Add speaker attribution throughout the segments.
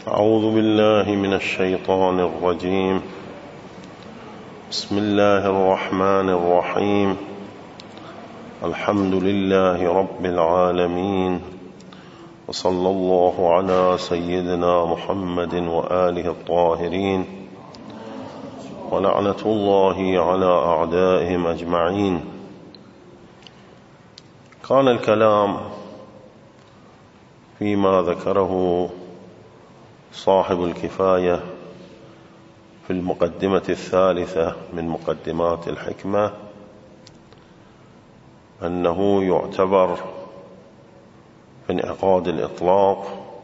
Speaker 1: أعوذ بالله من الشيطان الرجيم. بسم الله الرحمن الرحيم. الحمد لله رب العالمين، وصلى الله على سيدنا محمد وآله الطاهرين، ولعنة الله على أعدائهم أجمعين. كان الكلام فيما ذكره صاحب الكفاية في المقدمة الثالثة من مقدمات الحكمة أنه يعتبر في انعقاد الإطلاق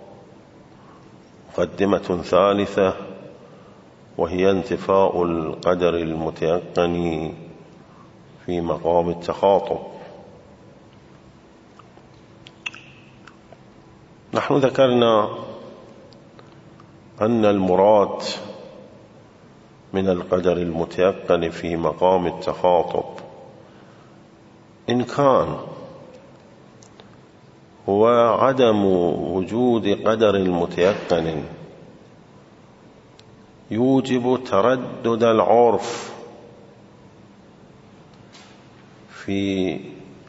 Speaker 1: مقدمة ثالثة، وهي انتفاء القدر المتيقن في مقام التخاطب. نحن ذكرنا أن المراد من القدر المتيقن في مقام التخاطب إن كان هو عدم وجود قدر المتيقن يوجب تردد العرف في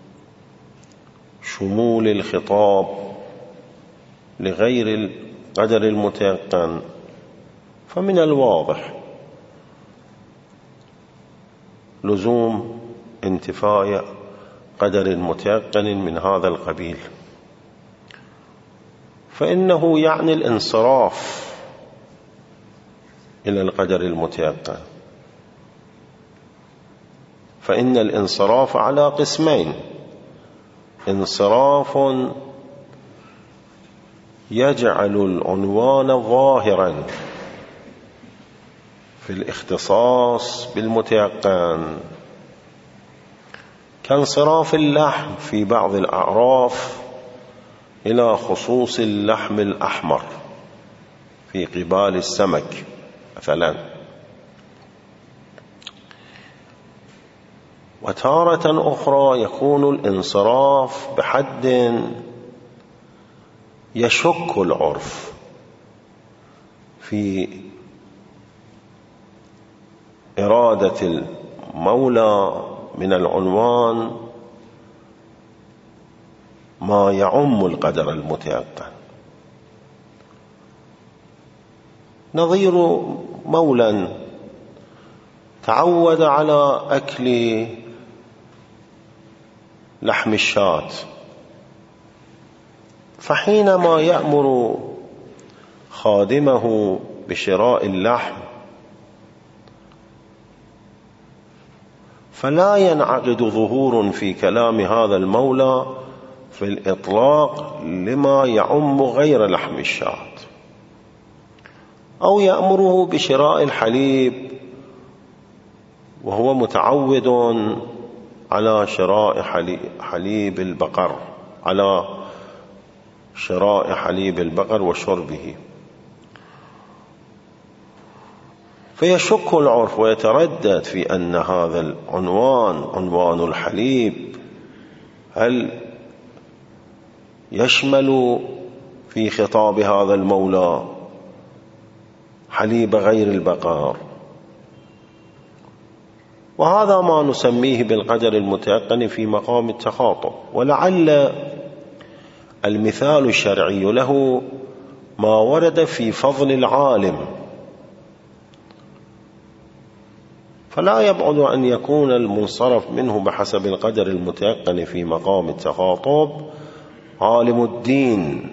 Speaker 1: شمول الخطاب لغير القدر المتيقن، فمن الواضح لزوم انتفاء قدر المتيقن من هذا القبيل، فإنه يعني الانصراف إلى القدر المتيقن. فإن الانصراف على قسمين: انصراف يجعل العنوان ظاهرا في الاختصاص بالمتيقن، كانصراف اللحم في بعض الأعراف إلى خصوص اللحم الأحمر في قبال السمك مثلا. وتارة أخرى يكون الانصراف بحد يشك العرف في إرادة المولى من العنوان ما يعم القدر المتيقن، نظير مولى تعود على أكل لحم الشاة، فحينما يأمر خادمه بشراء اللحم فلا ينعقد ظهور في كلام هذا المولى في الإطلاق لما يعم غير لحم الشاة، أو يأمره بشراء الحليب وهو متعود على شراء حليب البقر، على شراء حليب البقر وشربه، فيشك العرف ويتردد في أن هذا العنوان، عنوان الحليب، هل يشمل في خطاب هذا المولى حليب غير البقر؟ وهذا ما نسميه بالقدر المتيقن في مقام التخاطب. ولعل المثال الشرعي له ما ورد في فضل العالم، فلا يبعد أن يكون المنصرف منه بحسب القدر المتيقن في مقام التخاطب عالم الدين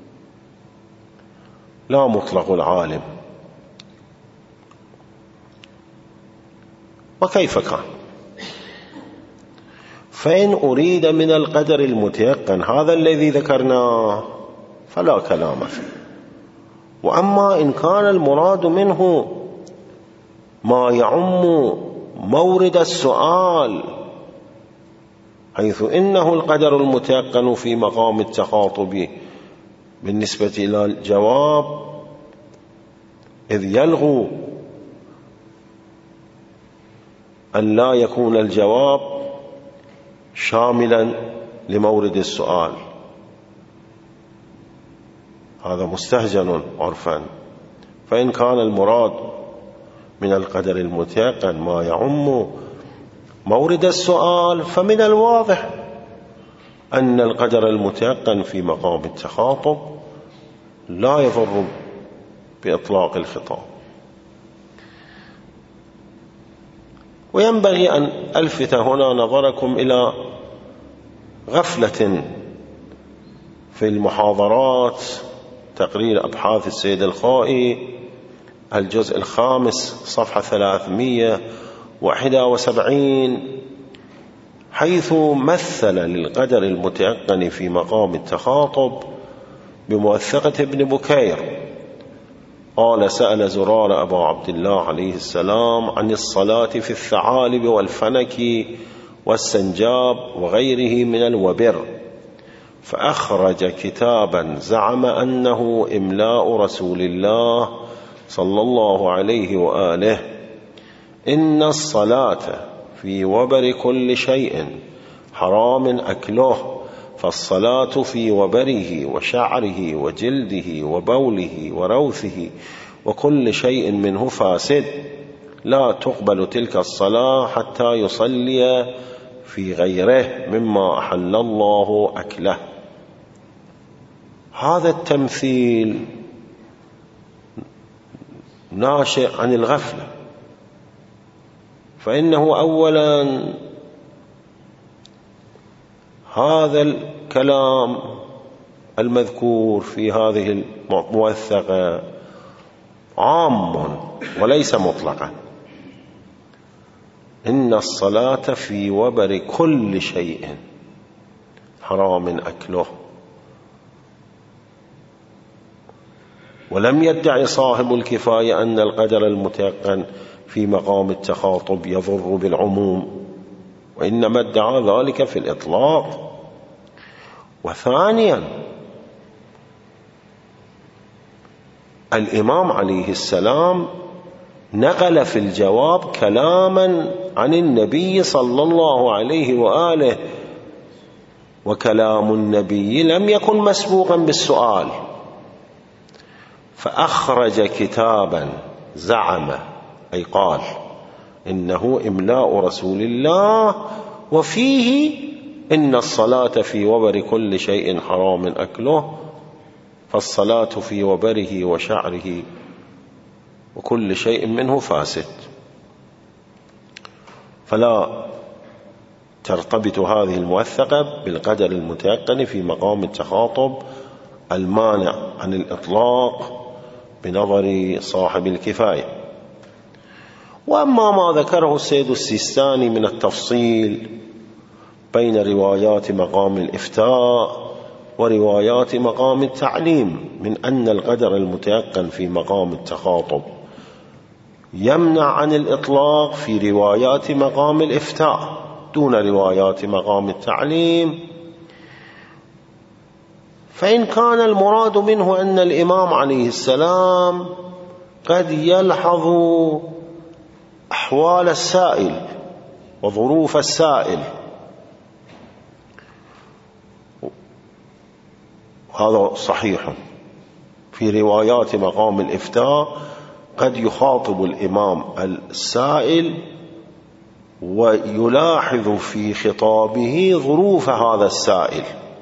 Speaker 1: لا مطلق العالم. وكيف كان؟ فإن أريد من القدر المتيقن هذا الذي ذكرناه فلا كلام فيه. وأما إن كان المراد منه ما يعم مورد السؤال، حيث إنه القدر المتيقن في مقام التخاطب بالنسبة إلى الجواب، إذ يلغو أن لا يكون الجواب شاملا لمورد السؤال، هذا مستهجن عرفا. فإن كان المراد من القدر المتيقن ما يعم مورد السؤال، فمن الواضح أن القدر المتيقن في مقام التخاطب لا يضر بإطلاق الخطاب. وينبغي أن ألفت هنا نظركم إلى غفلة في المحاضرات، تقرير أبحاث السيد الخائي الجزء 5 صفحة 371، حيث مثل للقدر المتيقن في مقام التخاطب بموثقة ابن بكير. قال: سأل زرار أبو عبد الله عليه السلام عن الصلاة في الثعالب والفنك والسنجاب وغيره من الوبر، فأخرج كتابا زعم أنه إملاء رسول الله صلى الله عليه وآله: إن الصلاة في وبر كل شيء حرام أكله، فالصلاة في وبره وشعره وجلده وبوله وروثه وكل شيء منه فاسد، لا تقبل تلك الصلاة حتى يصلي في غيره مما أحل الله أكله. هذا التمثيل ناشئ عن الغفلة، فإنه أولا هذا الكلام المذكور في هذه الموثقة عام وليس مطلقا. إن الصلاة في وبر كل شيء حرام أكله. ولم يدعي صاحب الكفاية أن القدر المتيقن في مقام التخاطب يضر بالعموم، وإنما ادعى ذلك في الإطلاق. وثانيا، الإمام عليه السلام نقل في الجواب كلاما عن النبي صلى الله عليه وآله، وكلام النبي لم يكن مسبوقا بالسؤال، فأخرج كتابا زعم أي قال إنه إملاء رسول الله، وفيه إن الصلاة في وبر كل شيء حرام أكله، فالصلاة في وبره وشعره وكل شيء منه فاسد. فلا ترتبط هذه الموثقة بالقدر المتيقن في مقام التخاطب المانع عن الإطلاق بنظر صاحب الكفاية. وأما ما ذكره السيد السيستاني من التفصيل بين روايات مقام الإفتاء وروايات مقام التعليم من أن القدر المتيقن في مقام التخاطب يمنع عن الإطلاق في روايات مقام الإفتاء دون روايات مقام التعليم، فإن كان المراد منه أن الإمام عليه السلام قد يلحظ أحوال السائل وظروف السائل، هذا صحيح. في روايات مقام الإفتاء قد يخاطب الإمام السائل ويلاحظ في خطابه ظروف هذا السائل،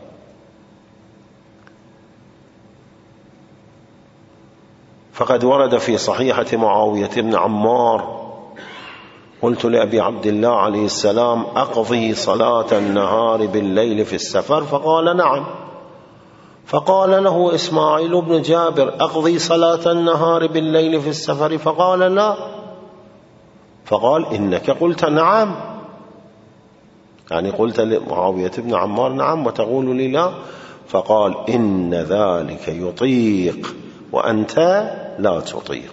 Speaker 1: فقد ورد في صحيحة معاوية بن عمار: قلت لأبي عبد الله عليه السلام: أقضي صلاة النهار بالليل في السفر؟ فقال: نعم. فقال له إسماعيل بن جابر: أقضي صلاة النهار بالليل في السفر؟ فقال: لا. فقال: إنك قلت نعم، يعني قلت لمعاوية بن عمار نعم وتقول لي لا. فقال: إن ذلك يطيق وأنت لا تطيق.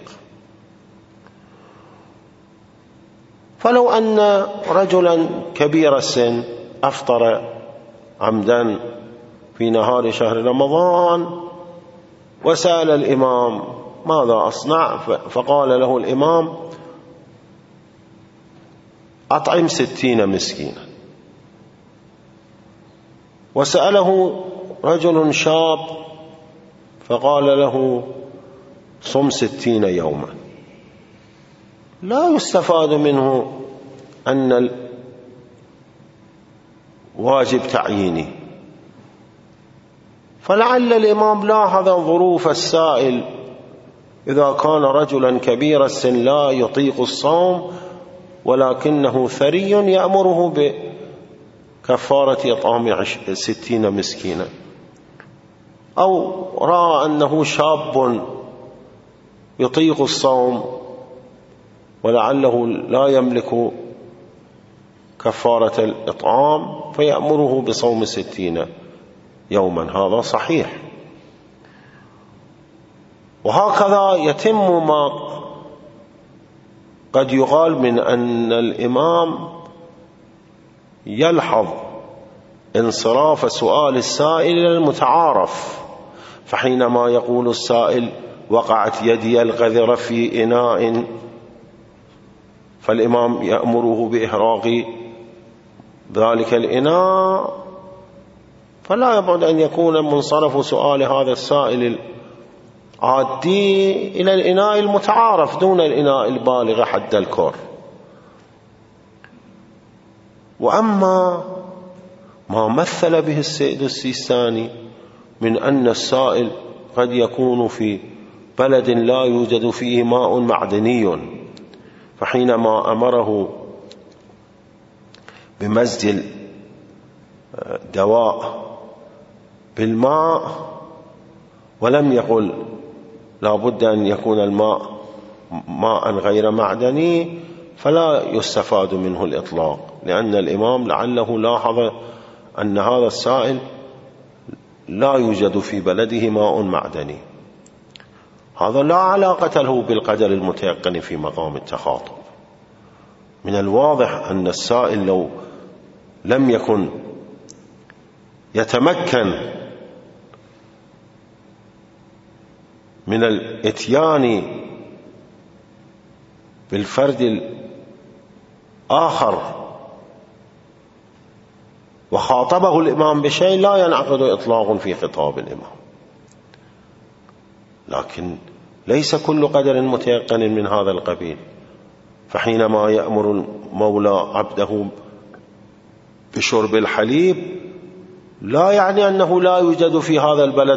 Speaker 1: فلو أن رجلا كبير السن أفطر عمدا في نهار شهر رمضان وسأل الإمام: ماذا أصنع؟ فقال له الإمام: أطعم 60 مسكينا. وسأله رجل شاب فقال له صم 60 يوما، لا يستفاد منه أن الواجب تعييني. فلعل الإمام لاحظ ظروف السائل، إذا كان رجلا كبير السن لا يطيق الصوم ولكنه ثري يأمره بكفارة إطعام 60 مسكينا، أو رأى أنه شاب يطيق الصوم ولعله لا يملك كفارة الإطعام فيأمره بصوم 60 يوما، هذا صحيح. وهكذا يتم ما قد يقال من أن الإمام يلحظ انصراف سؤال السائل إلى المتعارف، فحينما يقول السائل وقعت يدي القذرة في إناء، فالإمام يأمره بإحراق ذلك الإناء، فلا يبعد أن يكون منصرف سؤال هذا السائل العادي إلى الإناء المتعارف دون الإناء البالغ حد الكر. وأما ما مثل به السيد السيستاني من أن السائل قد يكون في بلد لا يوجد فيه ماء معدني، فحينما أمره بمزج الدواء بالماء ولم يقل لا بد أن يكون الماء ماء غير معدني، فلا يستفاد منه الإطلاق، لأن الإمام لعله لاحظ أن هذا السائل لا يوجد في بلده ماء معدني. هذا لا علاقة له بالقدر المتيقن في مقام التخاطب. من الواضح أن السائل لو لم يكن يتمكن من الاتيان بالفرد الآخر وخاطبه الإمام بشيء لا ينعقد إطلاق في خطاب الإمام. لكن ليس كل قدر متيقن من هذا القبيل، فحينما يأمر المولى عبده بشرب الحليب لا يعني أنه لا يوجد في هذا البلد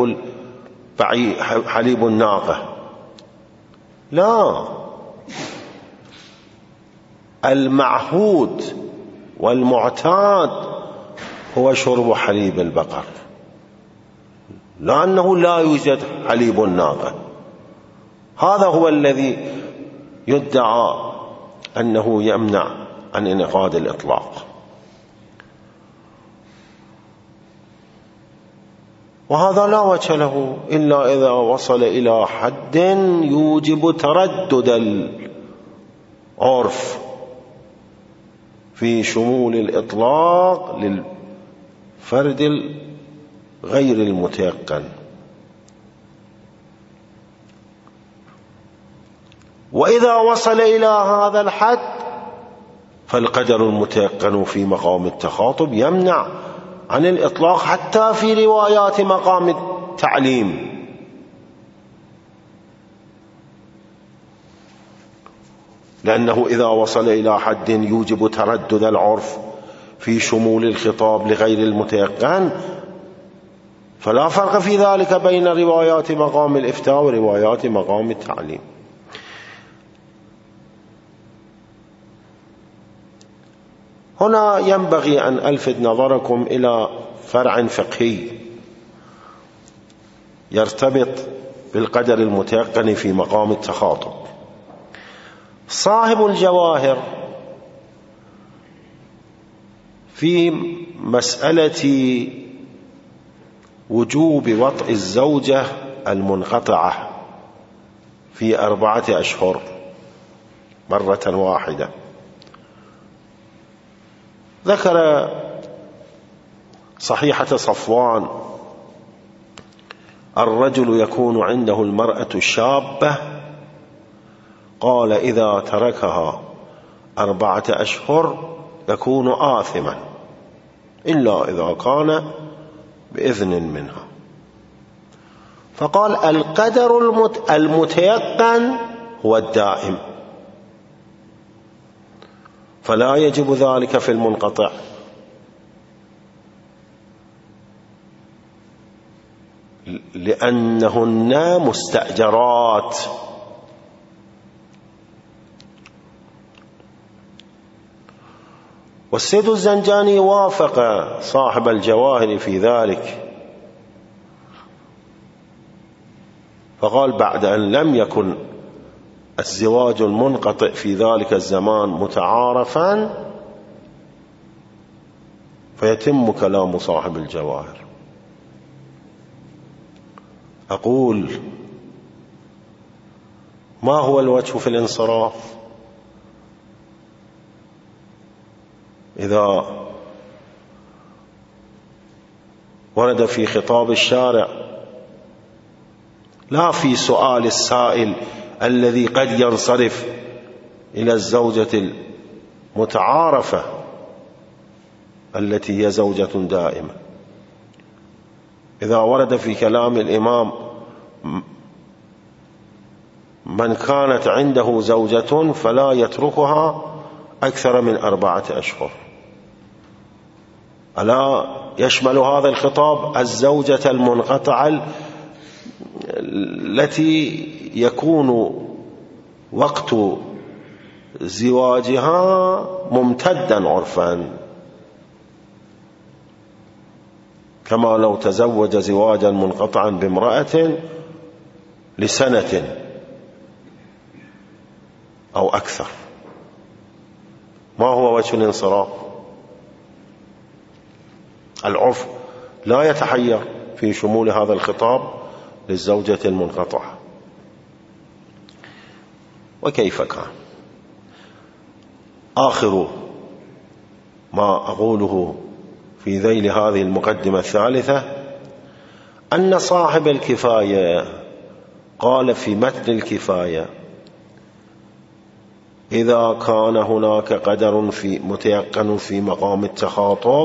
Speaker 1: حليب الناقة، لا، المعهود والمعتاد هو شرب حليب البقر، لأنه لا يوجد حليب الناقة. هذا هو الذي يدعى أنه يمنع عن انعقاد الإطلاق. وهذا لا وجه له إلا إذا وصل إلى حد يوجب تردد العرف في شمول الإطلاق للفرد غير المتيقن. وإذا وصل إلى هذا الحد فالقدر المتيقن في مقام التخاطب يمنع عن الإطلاق حتى في روايات مقام التعليم. لأنه إذا وصل إلى حد يوجب تردد العرف في شمول الخطاب لغير المتيقن فلا فرق في ذلك بين روايات مقام الإفتاء وروايات مقام التعليم. هنا ينبغي أن ألفت نظركم إلى فرع فقهي يرتبط بالقدر المتيقن في مقام التخاطب. صاحب الجواهر في مسألة وجوب وطء الزوجة المنقطعة في 4 أشهر مرة واحدة ذكر صحيحة صفوان: الرجل يكون عنده المرأة الشابة، قال إذا تركها 4 أشهر يكون آثما إلا إذا كان بإذن منها. فقال القدر المتيقن هو الدائم، فلا يجب ذلك في المنقطع، لأنهن مستأجرات. والسيد الزنجاني وافق صاحب الجواهر في ذلك، فقال بعد أن لم يكن الزواج المنقطع في ذلك الزمان متعارفا فيتم كلام صاحب الجواهر. أقول ما هو الوجه في الانصراف إذا ورد في خطاب الشارع لا في سؤال السائل الذي قد ينصرف إلى الزوجة المتعارفة التي هي زوجة دائمة؟ إذا ورد في كلام الإمام من كانت عنده زوجة فلا يتركها أكثر من 4 أشهر، ألا يشمل هذا الخطاب الزوجة المنقطعة التي يكون وقت زواجها ممتدا عرفا، كما لو تزوج زواجا منقطعا بامرأة لسنة أو أكثر؟ ما هو وجه الانصراف؟ العرف لا يتحير في شمول هذا الخطاب للزوجة المنقطعة. وكيف كان؟ آخر ما أقوله في ذيل هذه المقدمة الثالثة أن صاحب الكفاية قال في متن الكفاية: إذا كان هناك قدر متيقن في مقام التخاطب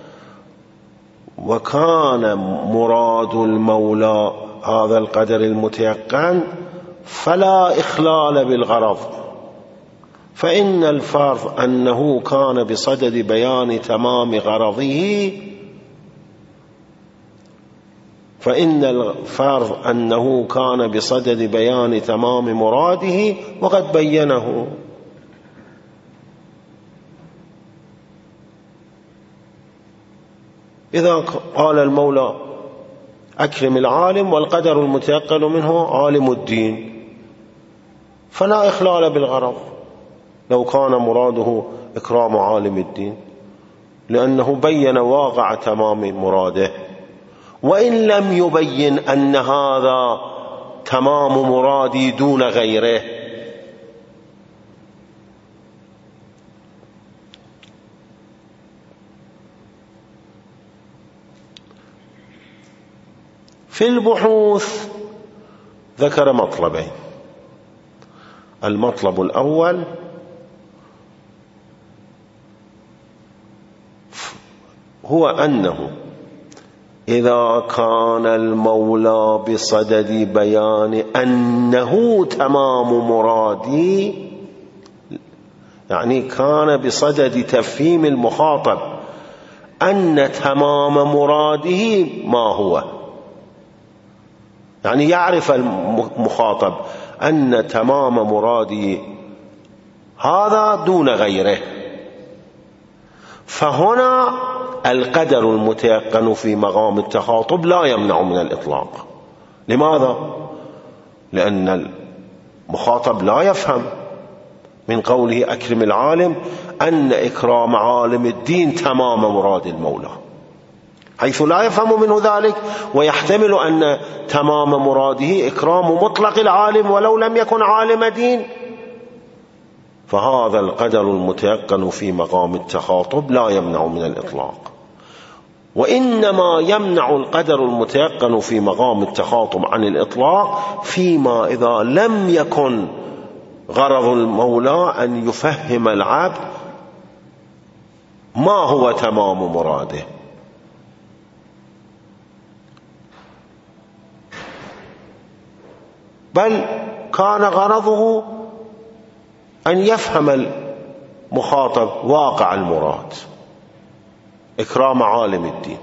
Speaker 1: وكان مراد المولى هذا القدر المتيقن فلا إخلال بالغرض، فإن الفرض أنه كان بصدد بيان تمام غرضه، فإن الفرض أنه كان بصدد بيان تمام مراده وقد بينه. إذا قال المولى أكرم العالم والقدر المتيقن منه عالم الدين فلا إخلال بالغرض لو كان مراده إكرام عالم الدين، لأنه بين واقع تمام مراده، وإن لم يبين أن هذا تمام مرادي دون غيره. في البحوث ذكر مطلبين: المطلب الأول هو أنه إذا كان المولى بصدد بيان أنه تمام مرادي، يعني كان بصدد تفهيم المخاطب أن تمام مراده ما هو، يعني يعرف المخاطب أن تمام مرادي هذا دون غيره، فهنا القدر المتيقن في مقام التخاطب لا يمنع من الإطلاق. لماذا؟ لأن المخاطب لا يفهم من قوله أكرم العالم أن إكرام عالم الدين تمام مراد المولى، حيث لا يفهم منه ذلك، ويحتمل أن تمام مراده إكرام مطلق العالم ولو لم يكن عالم دين، فهذا القدر المتيقن في مقام التخاطب لا يمنع من الإطلاق. وإنما يمنع القدر المتيقن في مقام التخاطب عن الإطلاق فيما إذا لم يكن غرض المولى أن يفهم العبد ما هو تمام مراده. بل كان غرضه أن يفهم المخاطب واقع المراد، إكرام عالم الدين،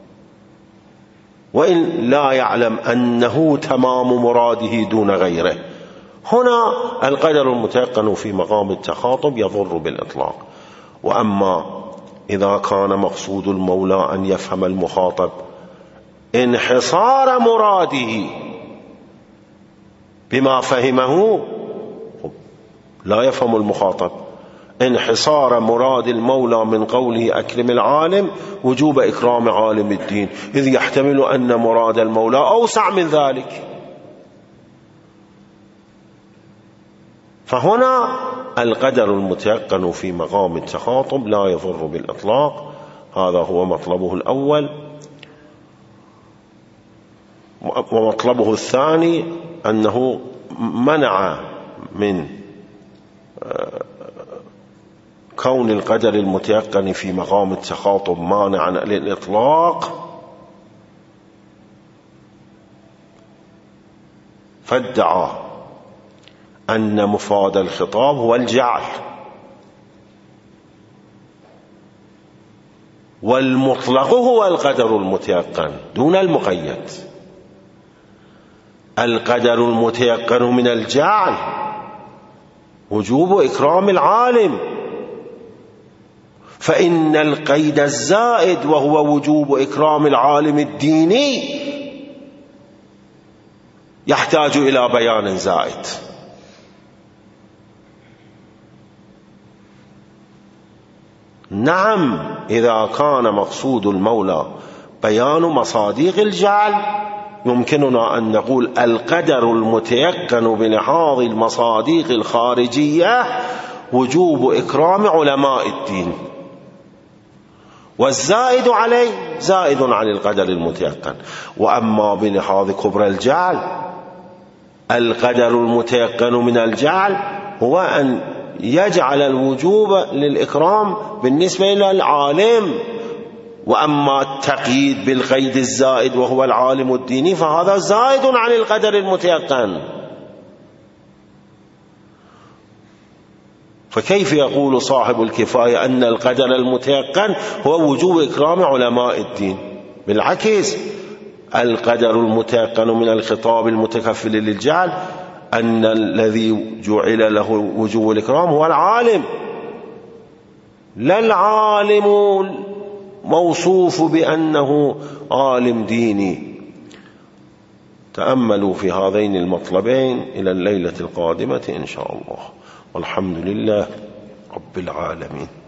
Speaker 1: وإن لا يعلم أنه تمام مراده دون غيره. هنا القدر المتيقن في مقام التخاطب يضر بالإطلاق. وأما إذا كان مقصود المولى أن يفهم المخاطب انحصار مراده بما فهمه، لا يفهم المخاطب انحصار مراد المولى من قوله أكرم العالم وجوب إكرام عالم الدين، إذ يحتمل أن مراد المولى أوسع من ذلك. فهنا القدر المتيقن في مقام التخاطب لا يضر بالإطلاق، هذا هو مطلبه الأول. ومطلبه الثاني أنه منع من كون القدر المتيقن في مقام التخاطب مانعا للإطلاق، فادعى أن مفاد الخطاب هو الجعل، والمطلق هو القدر المتيقن دون المقيد. القدر المتيقن من الجعل وجوب إكرام العالم، فإن القيد الزائد وهو وجوب إكرام العالم الديني يحتاج إلى بيان زائد. نعم، إذا كان مقصود المولى بيان مصادق الجعل يمكننا أن نقول القدر المتيقن بلحاظ المصادق الخارجية وجوب إكرام علماء الدين، والزائد عليه زائد عن القدر المتيقن. وأما بلحاظ كبر الجعل، القدر المتيقن من الجعل هو أن يجعل الوجوب للإكرام بالنسبة إلى العالم، وأما التقييد بالقيد الزائد وهو العالم الديني فهذا زائد عن القدر المتيقن. فكيف يقول صاحب الكفاية أن القدر المتيقن هو وجوب إكرام علماء الدين؟ بالعكس، القدر المتيقن من الخطاب المتكفل للجعل أن الذي جعل له وجوب الإكرام هو العالم، لا العالم موصوف بأنه عالم ديني. تأملوا في هذين المطلبين إلى الليلة القادمة إن شاء الله، والحمد لله رب العالمين.